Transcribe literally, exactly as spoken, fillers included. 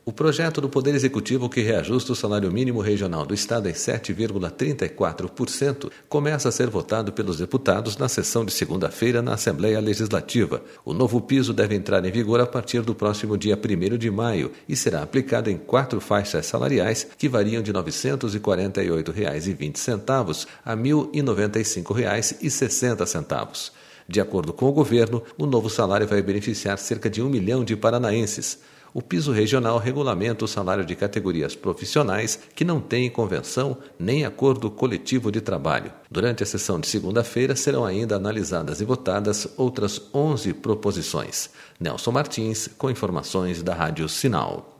O projeto do Poder Executivo que reajusta o salário mínimo regional do Estado em sete vírgula trinta e quatro por cento começa a ser votado pelos deputados na sessão de segunda-feira na Assembleia Legislativa. O novo piso deve entrar em vigor a partir do próximo dia primeiro de maio e será aplicado em quatro faixas salariais que variam de novecentos e quarenta e oito reais e vinte centavos a mil e noventa e cinco reais e sessenta centavos. De acordo com o governo, o novo salário vai beneficiar cerca de um milhão de paranaenses. O piso regional regulamenta o salário de categorias profissionais que não têm convenção nem acordo coletivo de trabalho. Durante a sessão de segunda-feira serão ainda analisadas e votadas outras onze proposições. Nelson Martins, com informações da Rádio Sinal.